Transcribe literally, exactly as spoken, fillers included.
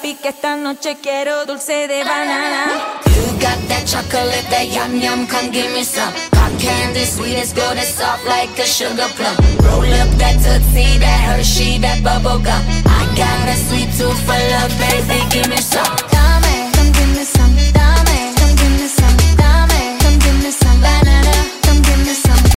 papi, que esta noche quiero dulce de banana. You got that chocolate, that yum yum, come give me some. Cotton candy, sweet as gold, and soft like a sugar plum. Roll up that Tootsie, that Hershey, that bubble gum. I got a sweet tooth for love, baby, give me some.